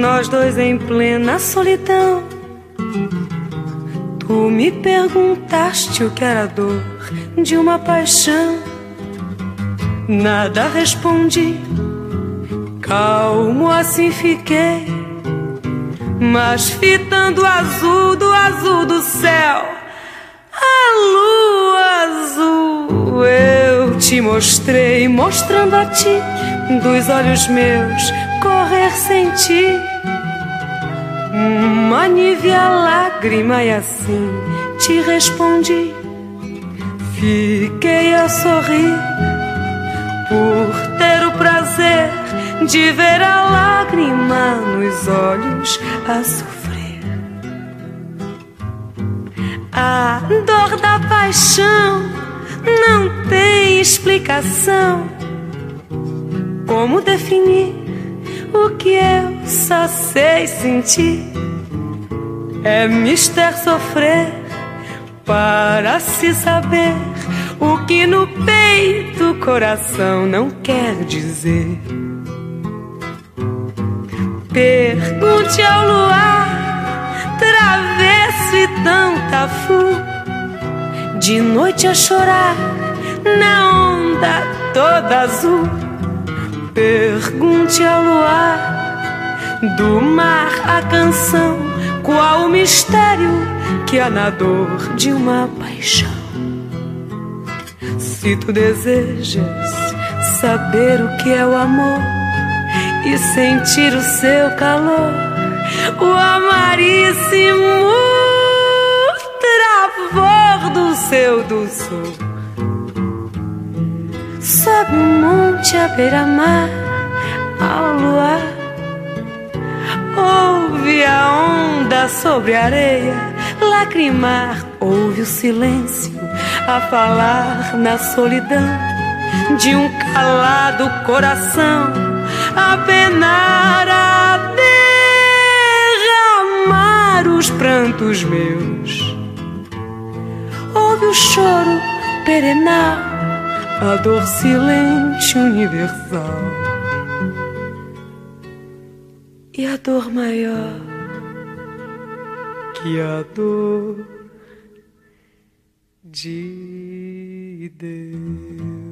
nós dois em plena solidão. Tu me perguntaste o que era a dor de uma paixão. Nada respondi, calmo assim fiquei, mas fitando o azul do céu, a lua azul eu te mostrei, mostrando a ti dos olhos meus correr sem ti uma nívea lágrima, e assim te respondi. Fiquei a sorrir por ter o prazer de ver a lágrima nos olhos a sofrer. A dor da paixão não tem explicação. Como definir o que eu só sei sentir? É mister sofrer para se saber o que no peito o coração não quer dizer. Pergunte ao luar, travesso e tão tafu, de noite a chorar na onda toda azul. Pergunte ao luar, do mar a canção, qual o mistério que há na dor de uma paixão. Se tu desejas saber o que é o amor e sentir o seu calor, o amaríssimo travor do seu doçor, sobe um monte à beira-mar, ao luar, ouve a onda sobre a areia lacrimar, ouve o silêncio a falar na solidão de um calado coração, a penar, a derramar os prantos meus. Ouve o choro perenal, a dor silente universal, e a dor maior que a dor de Deus.